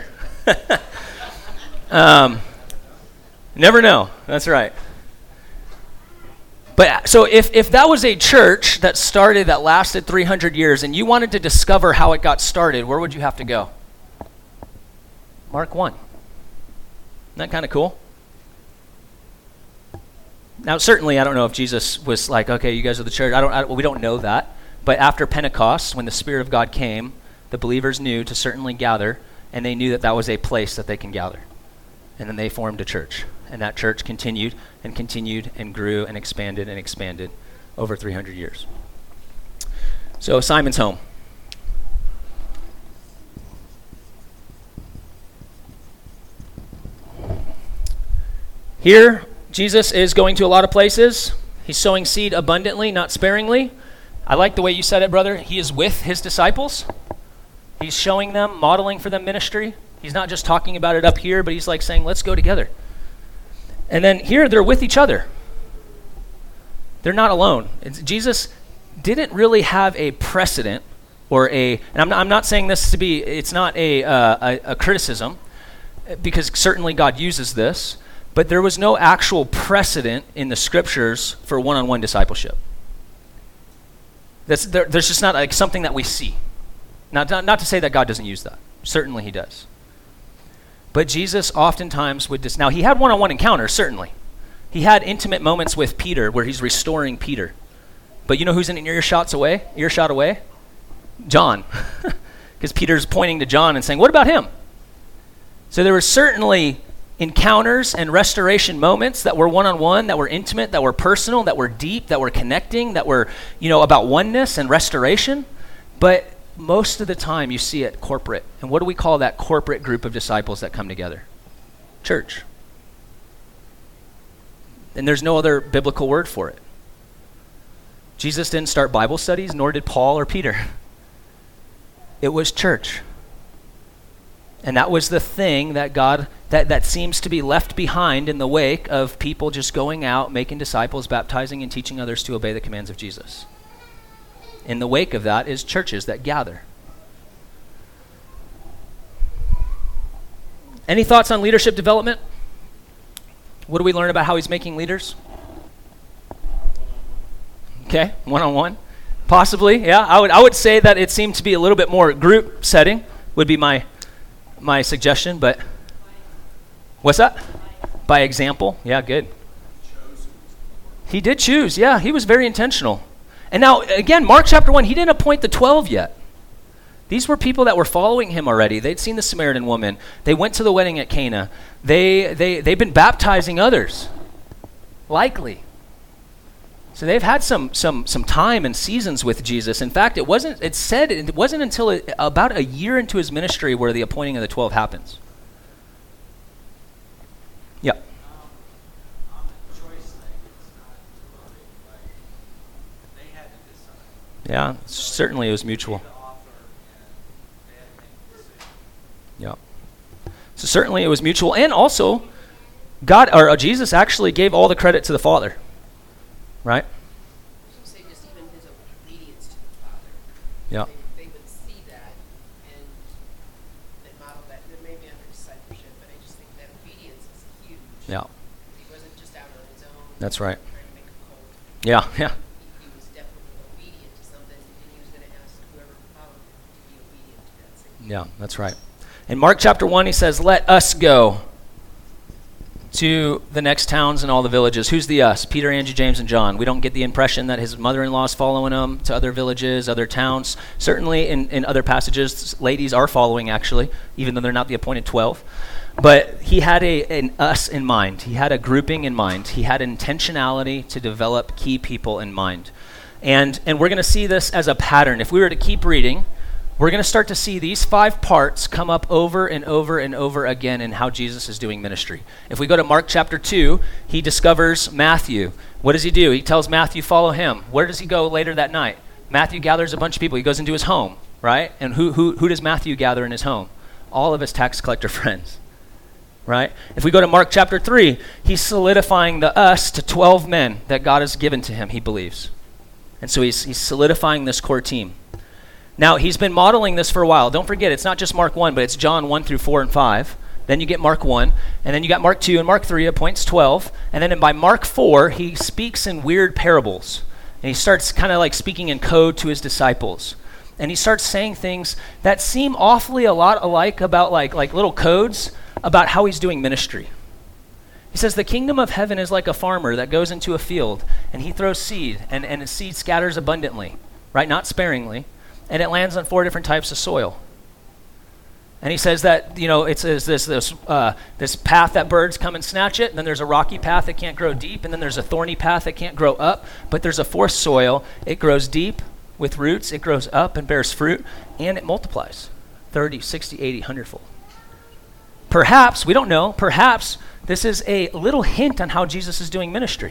S2: um, never know. That's right. But so if, if that was a church that started, that lasted three hundred years, and you wanted to discover how it got started, where would you have to go? Mark one. Isn't that kind of cool? Now, certainly, I don't know if Jesus was like, okay, you guys are the church. I don't. I, we don't know that. But after Pentecost, when the Spirit of God came, the believers knew to certainly gather, and they knew that that was a place that they can gather. And then they formed a church. And that church continued and continued and grew and expanded and expanded over three hundred years. So Simon's home. Here, Jesus is going to a lot of places. He's sowing seed abundantly, not sparingly. I like the way you said it, brother. He is with his disciples. He's showing them, modeling for them ministry. He's not just talking about it up here, but he's like saying, let's go together. And then here, they're with each other. They're not alone. It's, Jesus didn't really have a precedent or a, and I'm not, I'm not saying this to be, it's not a, uh, a, a criticism, because certainly God uses this, but there was no actual precedent in the scriptures for one-on-one discipleship. That's, there, there's just not like something that we see. Not, not, not to say that God doesn't use that. Certainly he does. But Jesus oftentimes would just, now he had one-on-one encounters, certainly. He had intimate moments with Peter where he's restoring Peter. But you know who's an earshot away? Earshot away? John. Because Peter's pointing to John and saying, what about him? So there was certainly encounters and restoration moments that were one-on-one, that were intimate, that were personal, that were deep, that were connecting, that were, you know, about oneness and restoration. But most of the time you see it corporate. And what do we call that corporate group of disciples that come together? Church. And there's no other biblical word for it. Jesus didn't start Bible studies, nor did Paul or Peter. It was church. And that was the thing that God, that, that seems to be left behind in the wake of people just going out, making disciples, baptizing, and teaching others to obey the commands of Jesus. In the wake of that is churches that gather. Any thoughts on leadership development? What do we learn about how he's making leaders? Okay, one-on-one. Possibly, yeah. I would I would say that it seemed to be a little bit more group setting would be my my suggestion, but what's that? By example. Yeah, good. He did choose, yeah. He was very intentional. And now, again, Mark chapter one, he didn't appoint the twelve yet. These were people that were following him already. They'd seen the Samaritan woman. They went to the wedding at Cana. They, they, they've been baptizing others, likely. So they've had some some some time and seasons with Jesus. In fact, it wasn't, it said it wasn't until it, about a year into his ministry where the appointing of the twelve happens. Yeah.
S5: Um, on the choice thing, it's not totally like they had to decide.
S2: Yeah, certainly it was mutual.
S5: The offer and they had to make a decision.
S2: Yeah. So certainly it was mutual. And also, God, or uh, Jesus actually gave all the credit to the Father. Right?
S7: So say just even his obedience to the Father.
S2: Yeah.
S7: They, they would see that and they model that. There may be under discipleship, but I just think that obedience is huge.
S2: Yeah.
S7: He wasn't just out on his own.
S2: That's right.
S7: Trying to make a cult.
S2: Yeah, yeah.
S7: He, he was definitely obedient to something, and he was going to ask whoever followed him to be obedient to that same thing.
S2: Yeah, that's right. In Mark chapter one, he says, let us go to the next towns and all the villages. Who's the us? Peter, Andrew, James, and John. We don't get the impression that his mother-in-law is following him to other villages, other towns. Certainly in, in other passages, ladies are following actually, even though they're not the appointed twelve. But he had a, an us in mind. He had a grouping in mind. He had intentionality to develop key people in mind. And, and we're going to see this as a pattern. If we were to keep reading, we're going to start to see these five parts come up over and over and over again in how Jesus is doing ministry. If we go to Mark chapter two, he discovers Matthew. What does he do? He tells Matthew, follow him. Where does he go later that night? Matthew gathers a bunch of people. He goes into his home, right? And who, who, who does Matthew gather in his home? All of his tax collector friends, right? If we go to Mark chapter three, he's solidifying the us to twelve men that God has given to him, he believes. And so he's, he's solidifying this core team. Now, he's been modeling this for a while. Don't forget, it's not just Mark one, but it's John one through four and five. Then you get Mark one, and then you got Mark two, and Mark three appoints twelve. And then by Mark four, he speaks in weird parables. And he starts kind of like speaking in code to his disciples. And he starts saying things that seem awfully a lot alike about like, like little codes about how he's doing ministry. He says, the kingdom of heaven is like a farmer that goes into a field, and he throws seed, and, and his seed scatters abundantly, right? Not sparingly. And it lands on four different types of soil. And he says that, you know, it's, it's this this uh, this path that birds come and snatch it, and then there's a rocky path that can't grow deep, and then there's a thorny path that can't grow up, but there's a fourth soil. It grows deep with roots, it grows up and bears fruit, and it multiplies thirty, sixty, eighty, one hundred fold. Perhaps, we don't know, perhaps this is a little hint on how Jesus is doing ministry.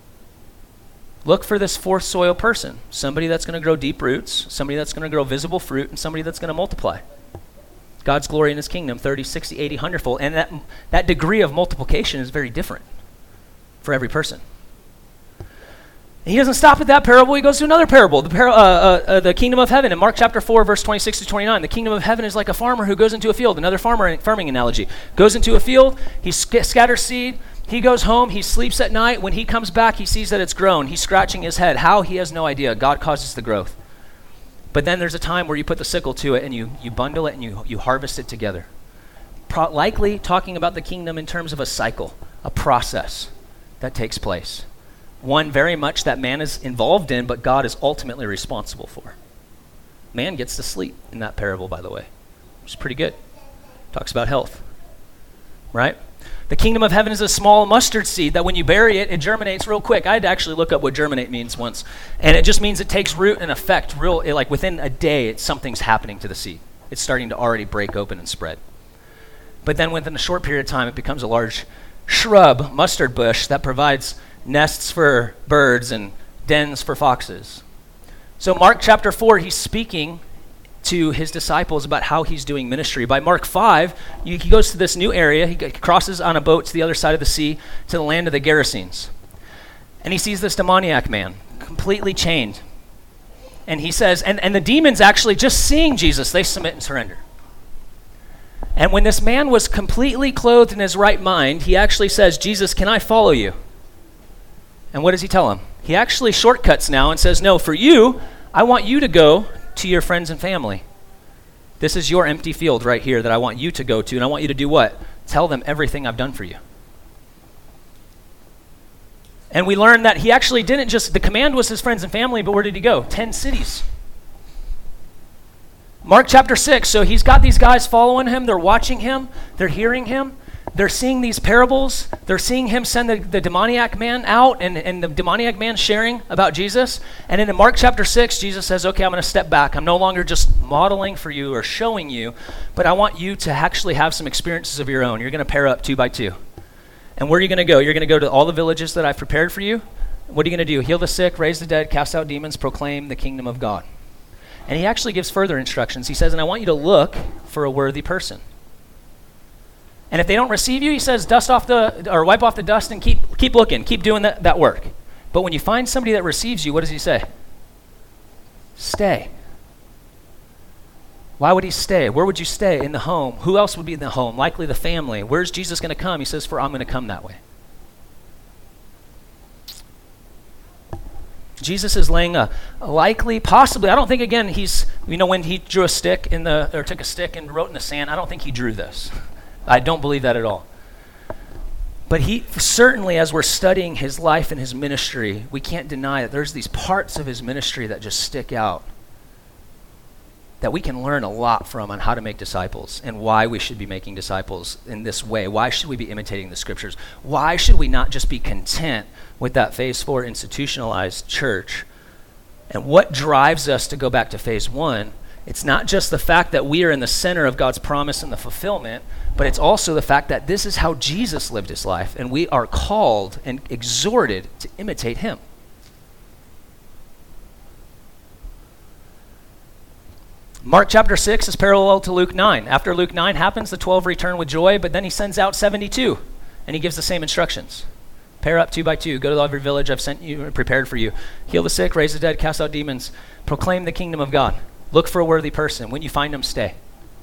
S2: Look for this fourth soil person, somebody that's going to grow deep roots, somebody that's going to grow visible fruit, and somebody that's going to multiply. God's glory in his kingdom, thirty, sixty, eighty, one hundred fold. And that, that degree of multiplication is very different for every person. And he doesn't stop at that parable. He goes to another parable, the, par- uh, uh, uh, the kingdom of heaven. In Mark chapter four, verse twenty-six to twenty-nine, the kingdom of heaven is like a farmer who goes into a field. Another farmer farming analogy. Goes into a field, he sc- scatters seed. He goes home, he sleeps at night. When he comes back, he sees that it's grown. He's scratching his head. How? He has no idea. God causes the growth. But then there's a time where you put the sickle to it and you, you bundle it and you, you harvest it together. Pro- likely talking about the kingdom in terms of a cycle, a process that takes place. One very much that man is involved in, but God is ultimately responsible for. Man gets to sleep in that parable, by the way, which is pretty good. Talks about health, right? The kingdom of heaven is a small mustard seed that when you bury it, it germinates real quick. I had to actually look up what germinate means once. And it just means it takes root and effect real, it, like within a day, it, something's happening to the seed. It's starting to already break open and spread. But then within a short period of time, it becomes a large shrub, mustard bush, that provides nests for birds and dens for foxes. So Mark chapter four, he's speaking to his disciples about how he's doing ministry. By Mark five, he goes to this new area. He crosses on a boat to the other side of the sea to the land of the Gerasenes. And he sees this demoniac man, completely chained. And he says, and, and the demons actually, just seeing Jesus, they submit and surrender. And when this man was completely clothed in his right mind, he actually says, Jesus, can I follow you? And what does he tell him? He actually shortcuts now and says, no, for you, I want you to go to your friends and family. This is your empty field right here that I want you to go to, and I want you to do what? Tell them everything I've done for you. And we learned that he actually didn't just, the command was his friends and family, but where did he go? Ten cities. Mark chapter six, so he's got these guys following him, they're watching him, they're hearing him, they're seeing these parables, they're seeing him send the, the demoniac man out, and, and the demoniac man sharing about Jesus. And then in Mark chapter six, Jesus says, okay, I'm going to step back. I'm no longer just modeling for you or showing you, but I want you to actually have some experiences of your own. You're going to pair up two by two. And where are you going to go? You're going to go to all the villages that I've prepared for you. What are you going to do? Heal the sick, raise the dead, cast out demons, proclaim the kingdom of God. And he actually gives further instructions. He says, and I want you to look for a worthy person. And if they don't receive you, he says, dust off the, or wipe off the dust and keep keep looking, keep doing that, that work. But when you find somebody that receives you, what does he say? Stay. Why would he stay? Where would you stay? In the home. Who else would be in the home? Likely the family. Where's Jesus going to come? He says, for I'm going to come that way. Jesus is laying a, a likely, possibly, I don't think, again, he's, you know, when he drew a stick in the, or took a stick and wrote in the sand, I don't think he drew this. I don't believe that at all. But he, certainly as we're studying his life and his ministry, we can't deny that there's these parts of his ministry that just stick out, that we can learn a lot from on how to make disciples and why we should be making disciples in this way. Why should we be imitating the scriptures? Why should we not just be content with that phase four institutionalized church? And what drives us to go back to phase one? It's not just the fact that we are in the center of God's promise and the fulfillment, but it's also the fact that this is how Jesus lived his life, and we are called and exhorted to imitate him. Mark chapter six is parallel to Luke nine. After Luke nine happens, the twelve return with joy, but then he sends out seventy-two, and he gives the same instructions. Pair up two by two. Go to every village I've sent you and prepared for you. Heal the sick, raise the dead, cast out demons. Proclaim the kingdom of God. Look for a worthy person. When you find them, stay.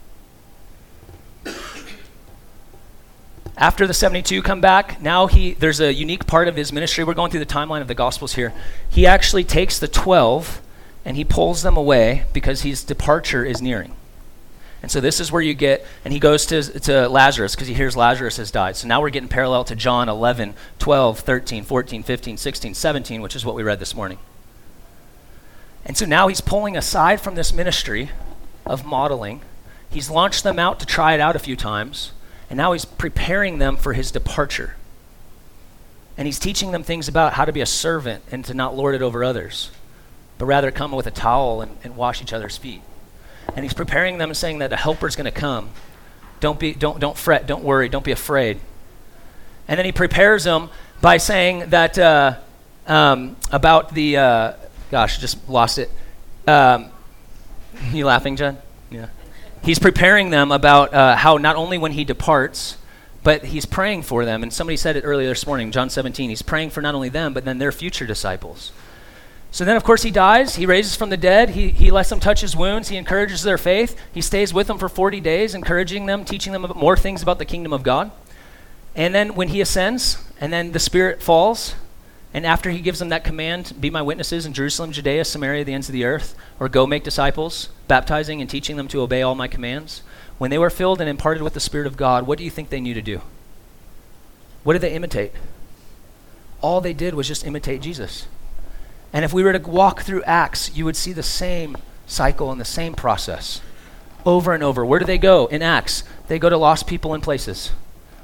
S2: After the seventy-two come back, now he there's a unique part of his ministry. We're going through the timeline of the Gospels here. He actually takes the twelve and he pulls them away because his departure is nearing. And so this is where you get, and he goes to, to Lazarus because he hears Lazarus has died. So now we're getting parallel to John eleven, twelve, thirteen, fourteen, fifteen, sixteen, seventeen, which is what we read this morning. And so now he's pulling aside from this ministry of modeling. He's launched them out to try it out a few times, and now he's preparing them for his departure. And he's teaching them things about how to be a servant and to not lord it over others, but rather come with a towel and, and wash each other's feet. And he's preparing them and saying that a helper's going to come. Don't be, don't, don't fret, don't worry, don't be afraid. And then he prepares them by saying that uh, um, about the, uh, gosh, just lost it. Um, you laughing, John? Yeah. He's preparing them about uh, how not only when he departs, but he's praying for them. And somebody said it earlier this morning, John seventeen. He's praying for not only them, but then their future disciples. So then, of course, he dies. He raises from the dead. He, he lets them touch his wounds. He encourages their faith. He stays with them for forty days, encouraging them, teaching them more things about the kingdom of God. And then when he ascends, and then the Spirit falls, and after he gives them that command, be my witnesses in Jerusalem, Judea, Samaria, the ends of the earth, or go make disciples, baptizing and teaching them to obey all my commands. When they were filled and imparted with the Spirit of God, what do you think they knew to do? What did they imitate? All they did was just imitate Jesus. And if we were to walk through Acts, you would see the same cycle and the same process over and over. Where do they go in Acts? They go to lost people and places.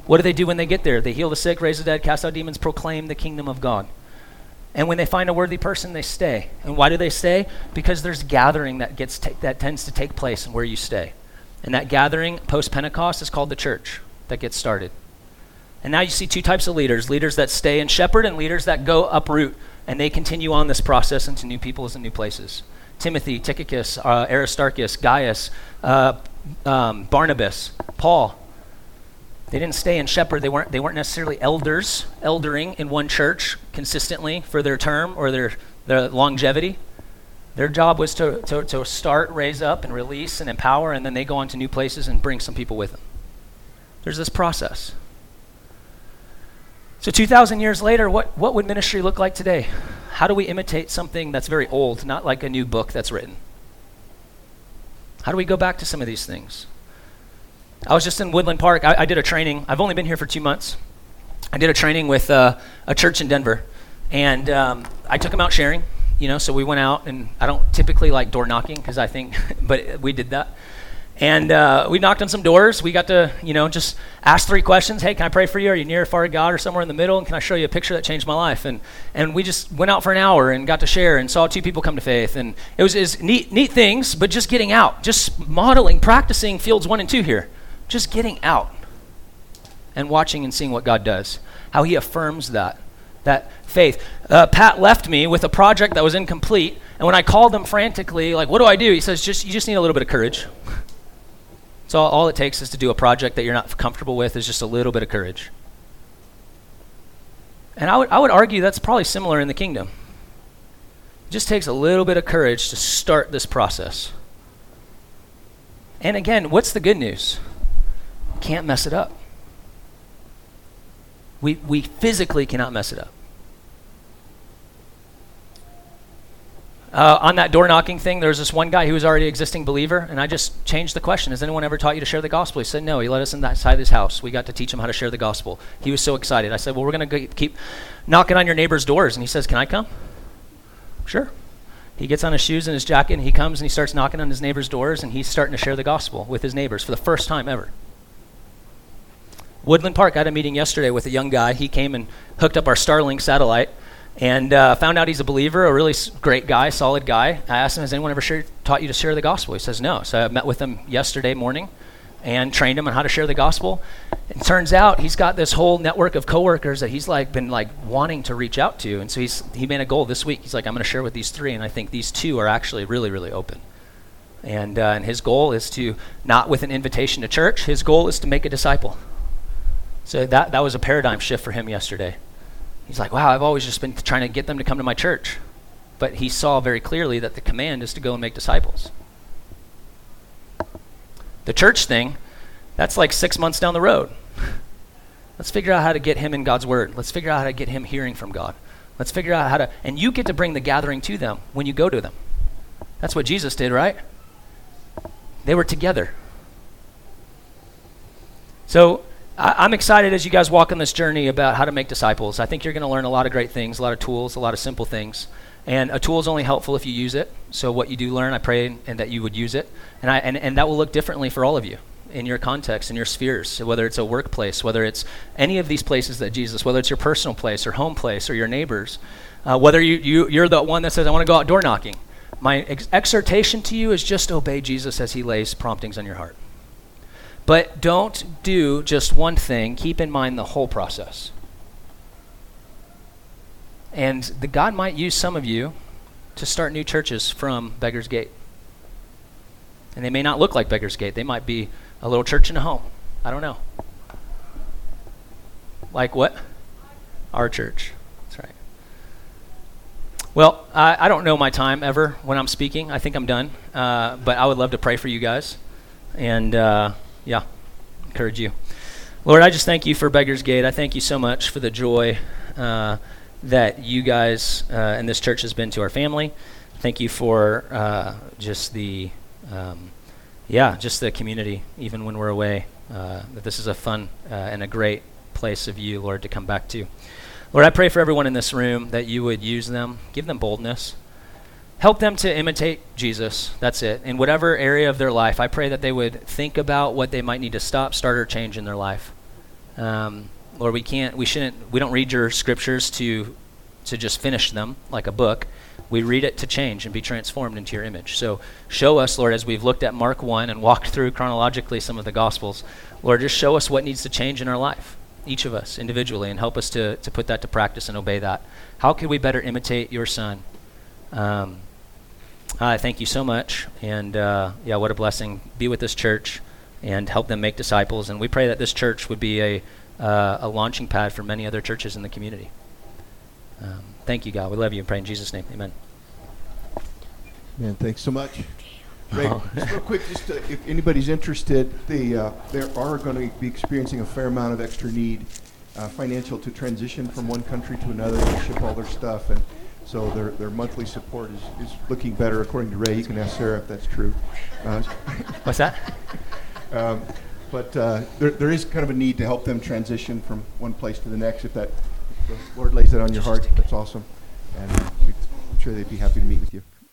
S2: What do they do when they get there? They heal the sick, raise the dead, cast out demons, proclaim the kingdom of God. And when they find a worthy person, they stay. And why do they stay? Because there's gathering that gets ta- that tends to take place where you stay. And that gathering post-Pentecost is called the church that gets started. And now you see two types of leaders, leaders that stay and shepherd and leaders that go uproot. And they continue on this process into new peoples and new places. Timothy, Tychicus, uh, Aristarchus, Gaius, uh, um, Barnabas, Paul. They didn't stay and shepherd. They weren't, they weren't necessarily elders, eldering in one church consistently for their term or their, their longevity. Their job was to, to, to start, raise up, and release and empower, and then they go on to new places and bring some people with them. There's this process. So two thousand years later, what, what would ministry look like today? How do we imitate something that's very old, not like a new book that's written? How do we go back to some of these things? I was just in Woodland Park. I, I did a training. I've only been here for two months. I did a training with uh, a church in Denver, and um, I took them out sharing. You know, so we went out, and I don't typically like door knocking because I think, but we did that. And uh, we knocked on some doors. We got to, you know, just ask three questions. Hey, can I pray for you? Are you near or far to God or somewhere in the middle? And can I show you a picture that changed my life? And and we just went out for an hour and got to share and saw two people come to faith. And it was, it was neat, neat things, but just getting out, just modeling, practicing fields one and two here. Just getting out and watching and seeing what God does, how he affirms that, that faith. Uh, Pat left me with a project that was incomplete. And when I called him frantically, like, what do I do? He says, just you just need a little bit of courage. So all, all it takes is to do a project that you're not comfortable with is just a little bit of courage. And I would I would argue that's probably similar in the kingdom. It just takes a little bit of courage to start this process. And again, what's the good news? Can't mess it up. We we physically cannot mess it up. Uh, on that door knocking thing, there was this one guy who was already an existing believer, and I just changed the question. Has anyone ever taught you to share the gospel? He said no. He let us inside his house. We got to teach him how to share the gospel. He was so excited. I said, well, we're going to keep knocking on your neighbor's doors. And he says, can I come? Sure. He gets on his shoes and his jacket, and he comes and he starts knocking on his neighbor's doors, and he's starting to share the gospel with his neighbors for the first time ever. Woodland Park, I had a meeting yesterday with a young guy. He came and hooked up our Starlink satellite and uh, found out he's a believer, a really s- great guy, solid guy. I asked him, has anyone ever share, taught you to share the gospel? He says no. So I met with him yesterday morning and trained him on how to share the gospel. It turns out he's got this whole network of coworkers that he's like been like wanting to reach out to. And so he's he made a goal this week. He's like, I'm going to share with these three. And I think these two are actually really, really open. And, uh, and his goal is to, not with an invitation to church, his goal is to make a disciple. So that, that was a paradigm shift for him yesterday. He's like, wow, I've always just been trying to get them to come to my church. But he saw very clearly that the command is to go and make disciples. The church thing, that's like six months down the road. Let's figure out how to get him in God's word. Let's figure out how to get him hearing from God. Let's figure out how to, and you get to bring the gathering to them when you go to them. That's what Jesus did, right? They were together. So I, I'm excited as you guys walk on this journey about how to make disciples. I think you're going to learn a lot of great things, a lot of tools, a lot of simple things. And a tool is only helpful if you use it. So what you do learn, I pray and that you would use it. And, I, and, and that will look differently for all of you in your context, in your spheres, so whether it's a workplace, whether it's any of these places that Jesus, whether it's your personal place or home place or your neighbors, uh, whether you, you, you're the one that says, I want to go out door knocking. My ex- exhortation to you is just obey Jesus as he lays promptings on your heart. But don't do just one thing. Keep in mind the whole process. And the God might use some of you to start new churches from Beggar's Gate. And they may not look like Beggar's Gate. They might be a little church in a home. I don't know. Like what? Our church. That's right. Well, I, I don't know my time ever when I'm speaking. I think I'm done. Uh, but I would love to pray for you guys. And uh, yeah, encourage you. Lord, I just thank you for Beggar's Gate. I thank you so much for the joy uh, that you guys uh, and this church has been to our family. Thank you for uh, just the, um, yeah, just the community, even when we're away. Uh, that this is a fun uh, and a great place of you, Lord, to come back to. Lord, I pray for everyone in this room that you would use them, give them boldness. Help them to imitate Jesus. That's it. In whatever area of their life, I pray that they would think about what they might need to stop, start, or change in their life. Um, Lord, we can't, we shouldn't, we don't read your scriptures to to just finish them like a book. We read it to change and be transformed into your image. So show us, Lord, as we've looked at Mark one and walked through chronologically some of the Gospels, Lord, just show us what needs to change in our life, each of us individually, and help us to, to put that to practice and obey that. How can we better imitate your Son? Um, I thank you so much. And uh, yeah, what a blessing. Be with this church and help them make disciples. And we pray that this church would be a, uh, a launching pad for many other churches in the community. Um, thank you, God. We love you and pray in Jesus' name. Amen.
S1: Man, thanks so much. Ray,
S2: Oh.
S1: just real quick, just uh, if anybody's interested, the uh, they are going to be experiencing a fair amount of extra need, uh, financial to transition from one country to another to ship all their stuff, and so their their monthly support is, is looking better according to Ray. You can ask Sarah if that's true. Uh,
S2: What's that?
S1: um, but uh, there there is kind of a need to help them transition from one place to the next. If that if the Lord lays that on your heart, that's awesome, and uh, I'm sure they'd be happy to meet with you.